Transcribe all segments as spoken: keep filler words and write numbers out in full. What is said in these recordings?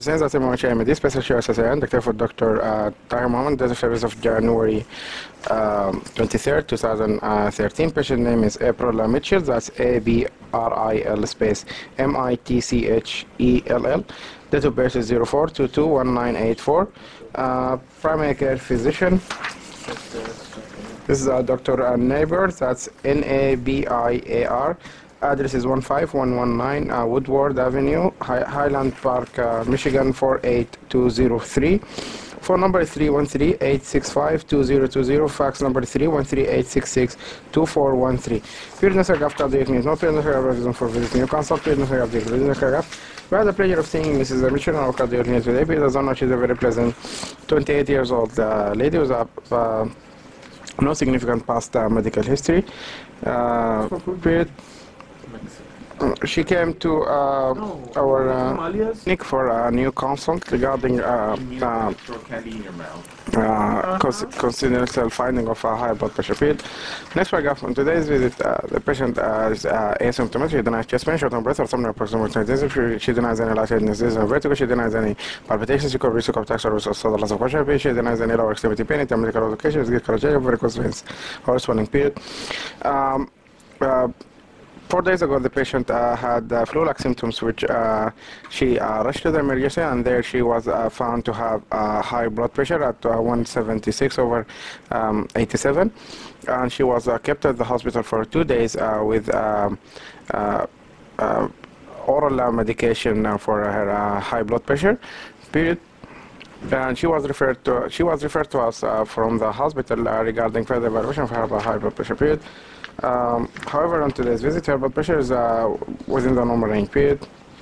Since that M H M D special show S S A N, Doctor for Doctor uh, Tahir Mohammed, date of service of January um, twenty-third, two thousand thirteen. Patient name is April Mitchell. That's A B R I L space M I T C H E L L. Date of birth is zero four two two one nine eight four. Uh, primary care physician. This is uh, Doctor Uh, Neighbor. That's N A B I A R. Address is one five one one nine uh, Woodward Avenue, Hi Highland Park, uh, Michigan four eight two zero three. Phone number is three one three, eight six five, two zero two zero. Fax number three one three, eight six six, two four one three. Period necessary after update means no period necessary reason for visiting. You consult period necessary update. Period necessary. We had the pleasure of seeing Missus Mitchell and our cardiologist today. Period as honor, she's a very pleasant twenty-eight years old uh, lady with a uh, no significant past uh, medical history. Uh, period. She came to uh, No, our uh, Somalia's? clinic for a new consult regarding uh, uh, Throw candy in your mouth. uh, cons considered finding of a high blood pressure field. Next paragraph on today's visit, uh, the patient uh, is uh, asymptomatic. She denies chest pain, short-term breath, or somewhere approximately she, she denies any lightheadedness, dizziness, or vertigo. She denies any palpitations, recovery, risk of attack, or so the loss of consciousness. She denies any lower extremity pain, any medical location, cardiac, varicose veins, or swelling period. Um, uh, Four days ago, the patient uh, had uh, flu-like symptoms, which uh, she uh, rushed to the emergency, and there she was uh, found to have uh, high blood pressure at uh, one seventy-six over um, eighty-seven, and she was uh, kept at the hospital for two days uh, with um, uh, uh, oral uh, medication uh, for her uh, high blood pressure. Period. And she was referred to she was referred to us uh, from the hospital uh, regarding further evaluation for her high blood pressure. Period. Um, however, on today's visit, her blood pressure is uh, within the normal range. Period.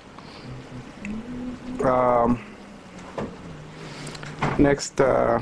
Um, next. Uh,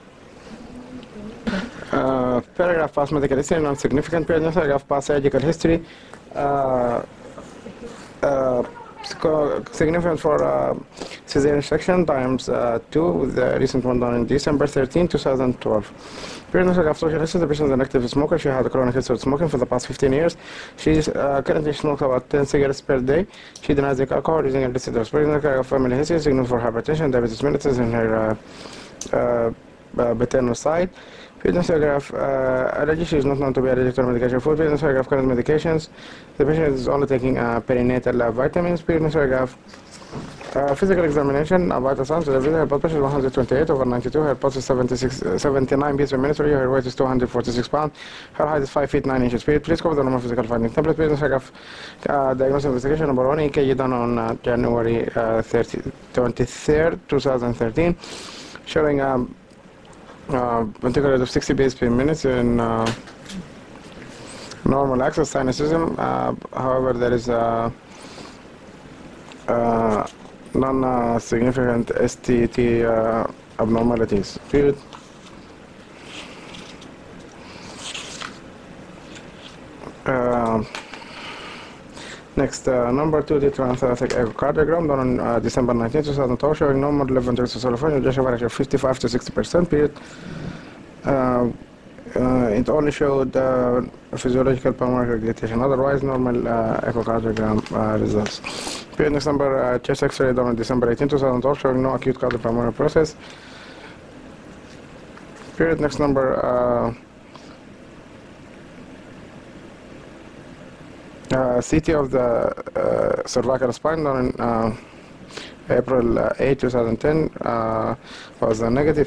uh, paragraph past medical history, non-significant period. Paragraph past surgical history. Uh, uh, significant for uh, cesarean section times uh, two, with the recent one done in December thirteenth, two thousand twelve. Period of social history, the patient is an active smoker. She had a chronic history of smoking for the past fifteen years. She uh, currently smokes about ten cigarettes per day. She denies the alcohol using illicit drugs. Period of family history, signal for hypertension, diabetes mellitus in her uh, uh, uh, paternal side. Fitness paragraph, uh, allergy, she is not known to be allergic to medication. Food fitness paragraph, current medications. The patient is only taking uh, perinatal uh, vitamins. Fitness paragraph, uh, physical examination, uh, vital signs. The her blood pressure is one hundred twenty-eight over ninety-two. Her pulse is seventy-six, uh, seventy-nine beats per minute. Her weight is two hundred forty-six pounds. Her height is five feet nine inches. Period. Please cover the normal physical findings. Template fitness paragraph, uh, diagnosis investigation number one, E K G done on uh, January uh, twenty-third, two thousand thirteen, showing um, Uh, ventricular rate of sixty beats per minute in uh, normal access sinusitism. Uh, however, there is a uh, non-significant uh, S T T uh, abnormalities. Period. Uh, Next, uh, number two, the transthoracic echocardiogram done on uh, December nineteenth, two thousand twelve, showing normal left ventricular systolic function, ejection fraction fifty-five to sixty percent. Period. Uh, uh, it only showed uh, physiological pulmonary regurgitation. Otherwise, normal uh, echocardiogram uh, results. Period. Next number, uh, chest X-ray done on December eighteenth, two thousand twelve, showing no acute cardiopulmonary process. Period. Next number. Uh, Uh, C T of the uh, cervical spine done on uh, April eighth, two thousand ten uh, was uh, negative.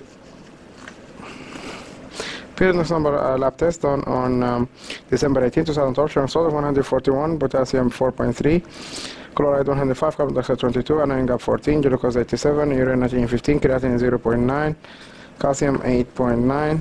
Period. Next number, uh, lab test done on um, December eighteenth, two thousand twelve, showing sodium one hundred forty-one, potassium four point three, chloride one hundred five, carbon dioxide twenty-two, anion gap fourteen, glucose eighty-seven, urine nitrogen fifteen, creatinine zero point nine, calcium eight point nine.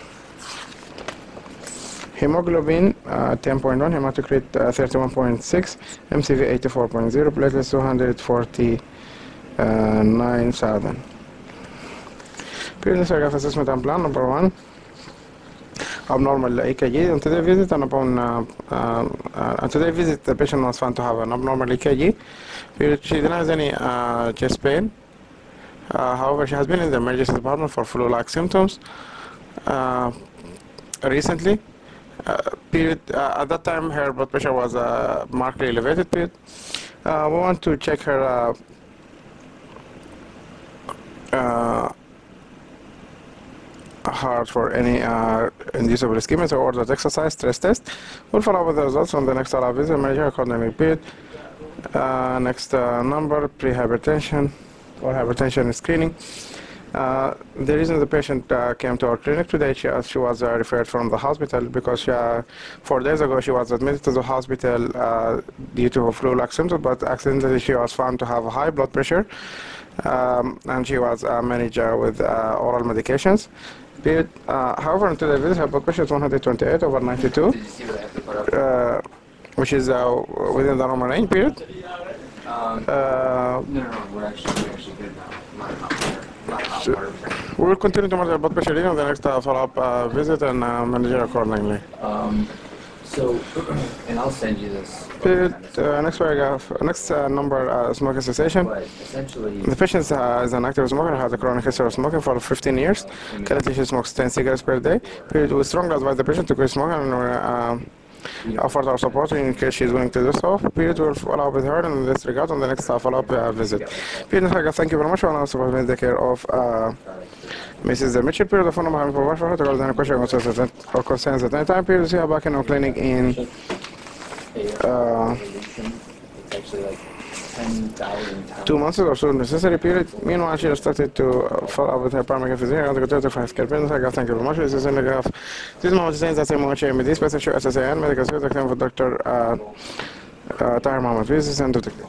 Hemoglobin uh, ten point one, hematocrit uh, thirty-one point six, M C V eighty-four point zero, platelets two hundred forty-nine thousand. Period. Paragraph assessment and plan number one. Abnormal E K G. On today's visit, and upon uh, uh, uh, on today's visit, the patient was found to have an abnormal E K G. Period. She denies any uh, chest pain. Uh, however, she has been in the emergency department for flu-like symptoms uh, recently. Uh, period. Uh, at that time, her blood pressure was uh, markedly elevated. Period. Uh, we want to check her uh, heart for any uh, inducible ischemia, so ordered exercise, stress test. We'll follow up with the results on the next follow-up visit, manager accordingly period. Uh, next uh, number, pre-hypertension or hypertension screening. Uh, the reason the patient uh, came to our clinic today, she, uh, she was uh, referred from the hospital because she, uh, four days ago she was admitted to the hospital uh, due to flu-like symptoms, but accidentally she was found to have a high blood pressure, um, and she was uh, managed uh, with uh, oral medications. Period. Uh, however, on today's visit, her blood pressure is one hundred twenty-eight over ninety-two, uh, which is uh, within the normal range. Period. Um, Uh, no, no, no, we're actually, we're actually good now. Not not better. Not not So- better. we will continue to monitor blood pressure reading on the next uh, follow-up uh, visit and uh, manage it accordingly. Um, so, and I'll send you this. Period. Uh, next paragraph. Next uh, number, uh, smoking cessation. But essentially, The patient uh, is an active smoker, has a chronic history of smoking for fifteen years. Currently, she smokes ten cigarettes per day. Period. We strongly advise the patient to quit smoking and uh, offer our support in case she is willing to do so. Period. We'll follow up with her in this regard on the next uh, follow-up uh, visit. Period. Thank you very much. And also for the care of uh, Missus Mitchell. Period. The phone number I'm provided for her to call any question or concerns at any time. Period. See her back in our clinic in. Uh, it's actually like ten thousand times. Two months or so necessary period. Meanwhile, she started to uh, follow up with her primary physician and go to five care business. I thank you very much. This is in the graph. This moment saying that I'm watching with this special S S A N medical service for Doctor Uh, uh, Tahir Mohammed. This is